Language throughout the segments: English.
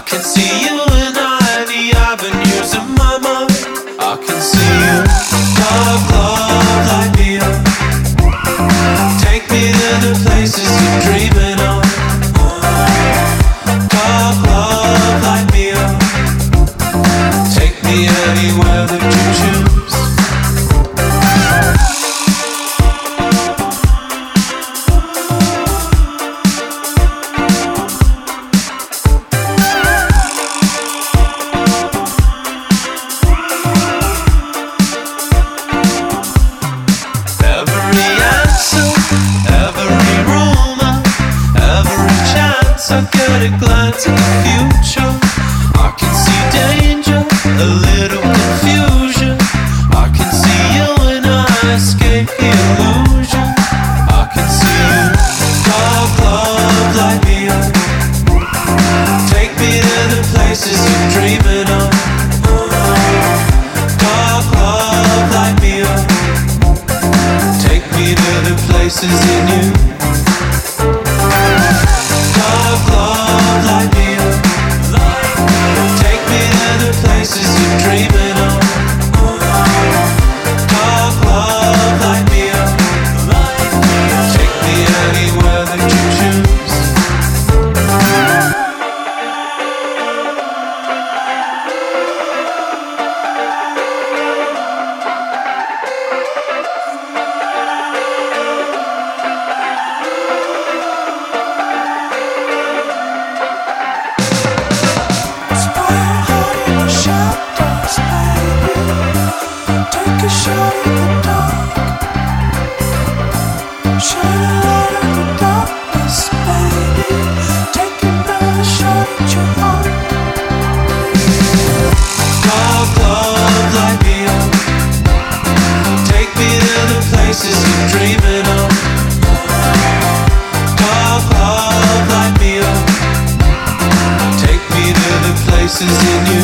can see you in all the avenues of my mind. I can see you. Love like me up. Take me to the places you're dreaming of. Love like me up. Take me anywhere that you choose. I get a glance at the future. I can see danger, a little confusion. I can see you and I escape the illusion. I can see you. Love like me up. Take me to the places you're dreaming of. Love like me up. Take me to the places in you. Love like me up. Take me to the places you're dreaming of. Love like me up. Take me anywhere that you choose. Places in you.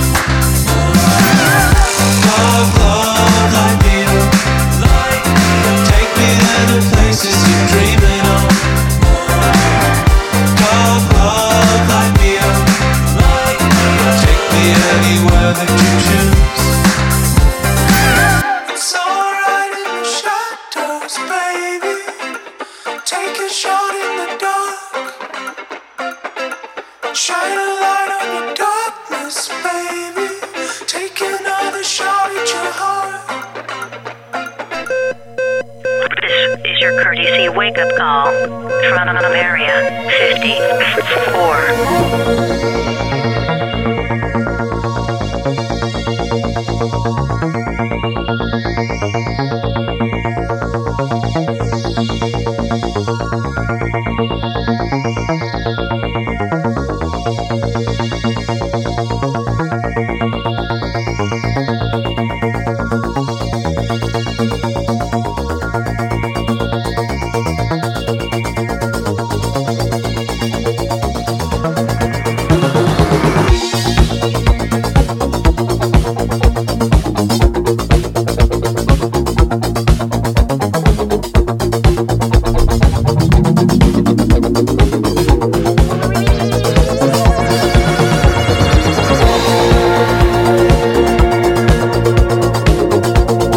Love like me up. Take me to the places you're dreaming of. Love like me up. Take me anywhere that you choose. It's alright in the shadows, baby. Take a shot in the dark. Shine a light on your darkness, baby. Take another shot at your heart. This is your courtesy wake-up call from Area 54.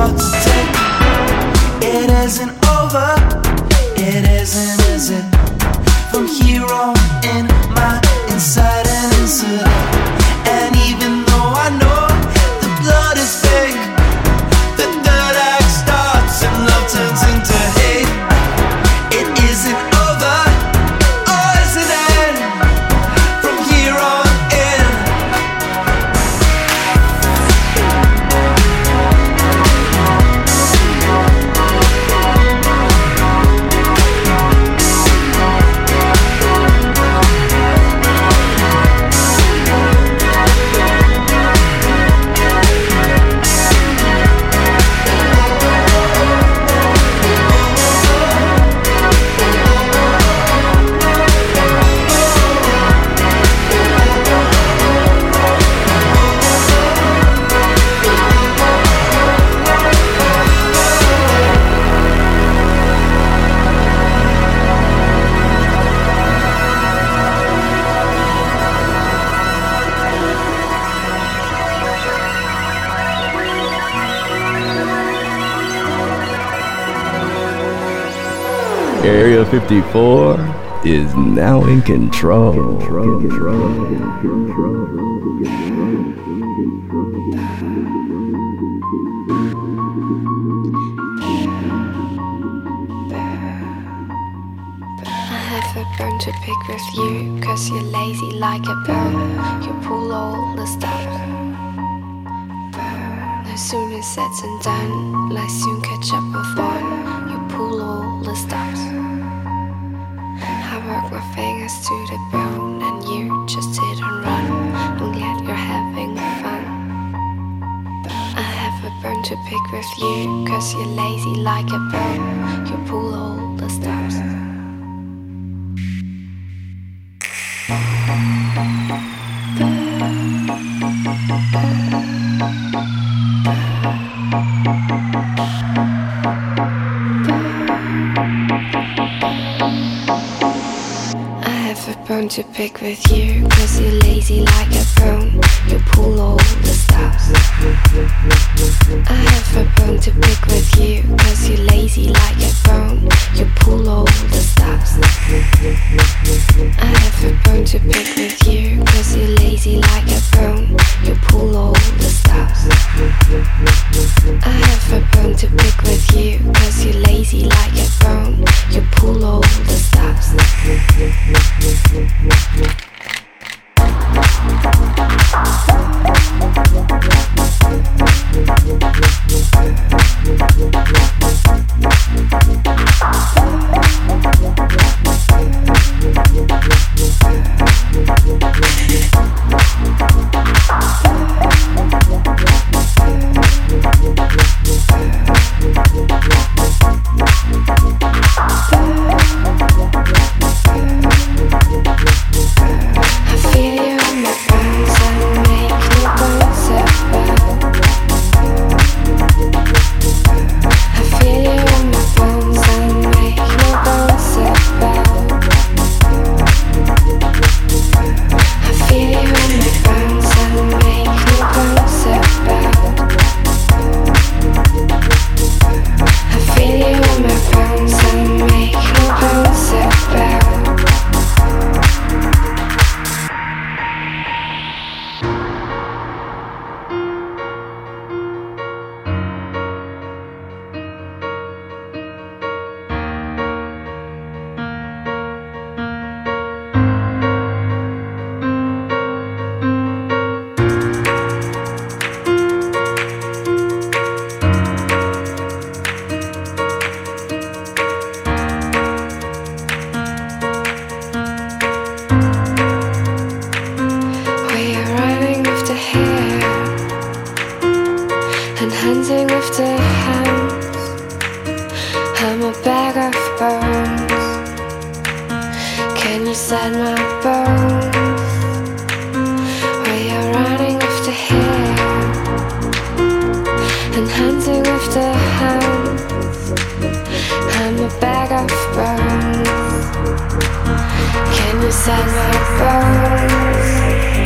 about to take. It isn't over, it isn't, is it? From here on in, my inside an incident. And even though I know the blood is fake, the third act starts and love turns into hate. It isn't over, or is it end? From here on in. Area 54 is now in control. I have a bone to pick with you, 'cause you're lazy like a bird. You pull all the stops. No sooner said and done, like soon catch up with one. You pull all the stops. I work my fingers to the bone, and you just hit and run. I'm glad you're having fun. I have a bone to pick with you, 'cause you're lazy like a bird. You pull all the stops. To pick with you, 'cause you're lazy like a bone. You pull all the stops. I have a bone to pick with you, 'cause you're lazy like a bone. You pull all the stops. I have a bone to pick with you, 'cause you're lazy like a bone. You pull all the stops. I have a bone to pick with you, 'cause you're lazy like a bone. You pull all the stops.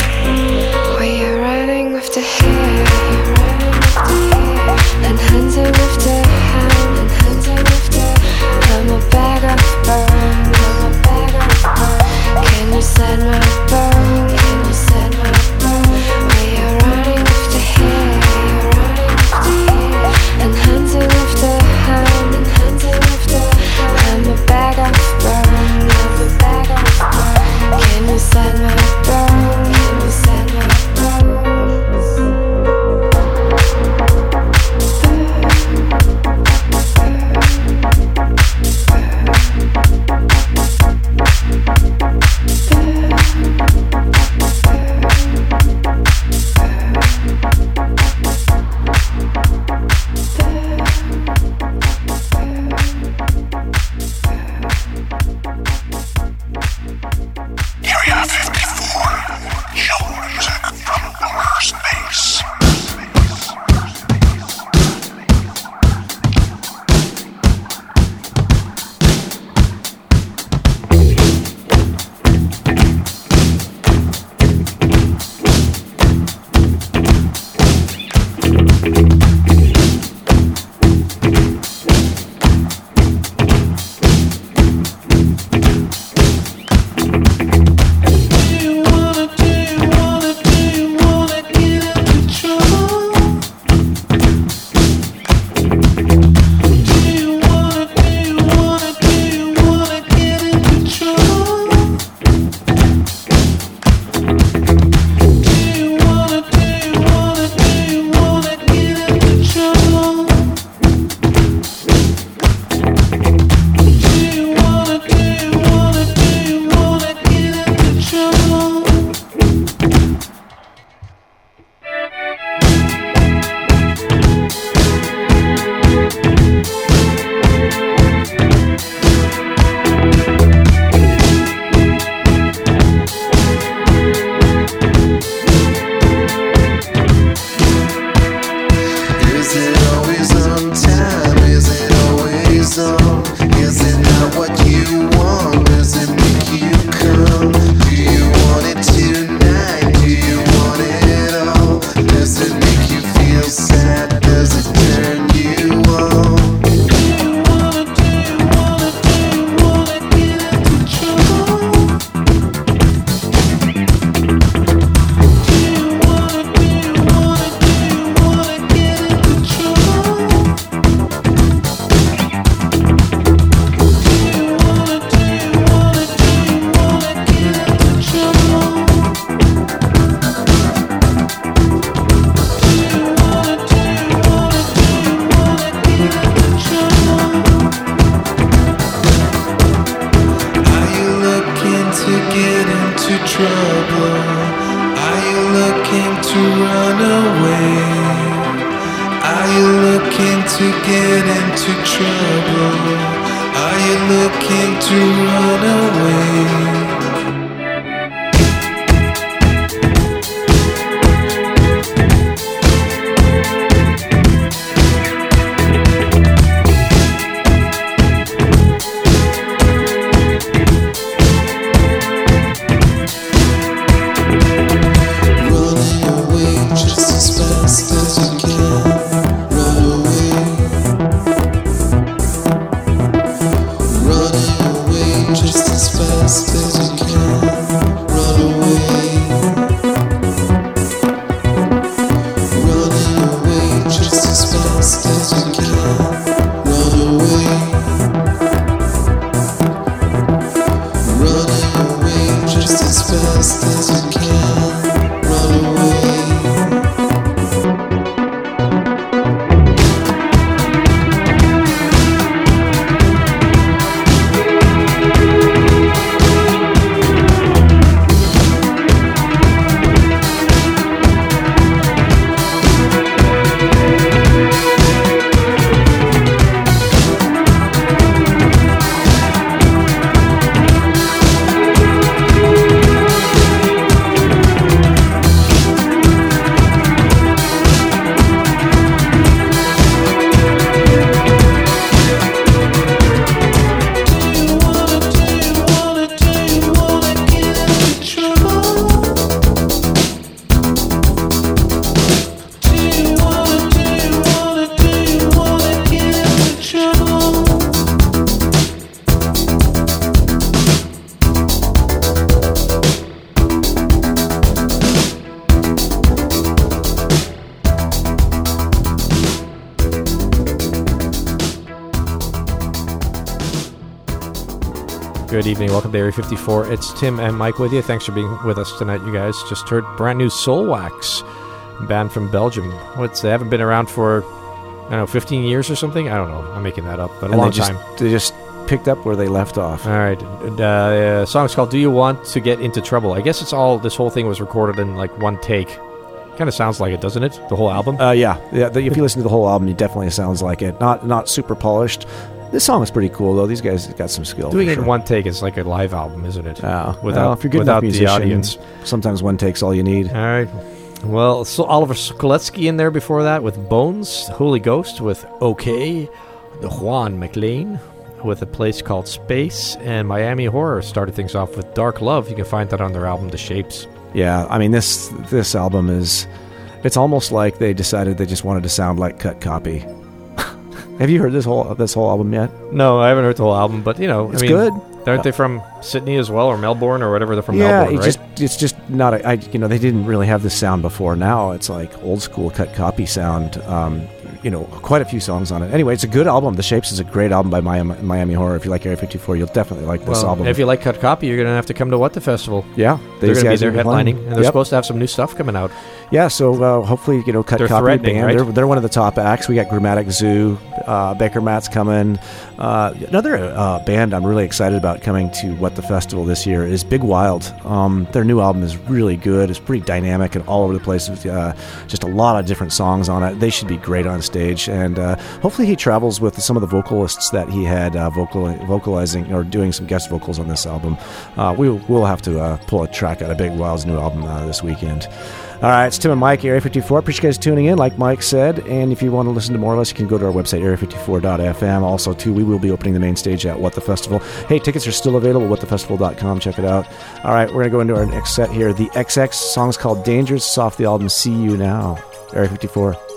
Hands trouble? Are you looking to run away? Are you looking to get into trouble? Are you looking to run away? Good evening. Welcome to Area 54. It's Tim and Mike with you. Thanks for being with us tonight, you guys. Just heard brand new Soulwax, band from Belgium. They haven't been around for, 15 years or something? I don't know. I'm making that up, but a long time. They just picked up where they left off. All right. The song's called Do You Want to Get Into Trouble? I guess this whole thing was recorded in like one take. Kind of sounds like it, doesn't it? The whole album? Yeah. If you listen to the whole album, it definitely sounds like it. Not super polished. This song is pretty cool, though. These guys got some skill. Doing it in one take is like a live album, isn't it? Without if you're good enough musician, the audience. Sometimes one take's all you need. All right. Well, so Oliver Sokoletsky in there before that with Bones, Holy Ghost with OK, the Juan McLean with a place called Space, and Miami Horror started things off with Dark Love. You can find that on their album, The Shapes. Yeah, I mean, this album is... It's almost like they decided they just wanted to sound like Cut Copy. Have you heard this whole album yet? No, I haven't heard the whole album, but it's good. Aren't they from Sydney as well, or Melbourne, or whatever? They're from Melbourne, right? It's just not. They didn't really have this sound before. Now it's like old school Cut Copy sound. Quite a few songs on it. Anyway, it's a good album. The Shapes is a great album by Miami Horror. If you like Area 54, you'll definitely like this album. If you like Cut Copy, you're going to have to come to What the Festival. Yeah, they're going to be there headlining, and they're supposed to have some new stuff coming out. Yeah, so hopefully, Cut they're Copy band. Right? They're one of the top acts. We got Grammatic Zoo, Baker Matt's coming. Another band I'm really excited about coming to What the Festival this year is Big Wild. Their new album is really good. It's pretty dynamic and all over the place. With, just a lot of different songs on it. They should be great on stage, and hopefully he travels with some of the vocalists that he had vocalizing or doing some guest vocals on this album. We'll have to pull a track out of Big Wild's new album this weekend. All right, it's Tim and Mike, Area 54. Appreciate you guys tuning in, like Mike said. And if you want to listen to more of us, you can go to our website, area54.fm. Also, too, we will be opening the main stage at What the Festival. Hey, tickets are still available at whatthefestival.com. Check it out. All right, we're going to go into our next set here. The XX song's called Dangerous. It's off the album See You Now. Area 54.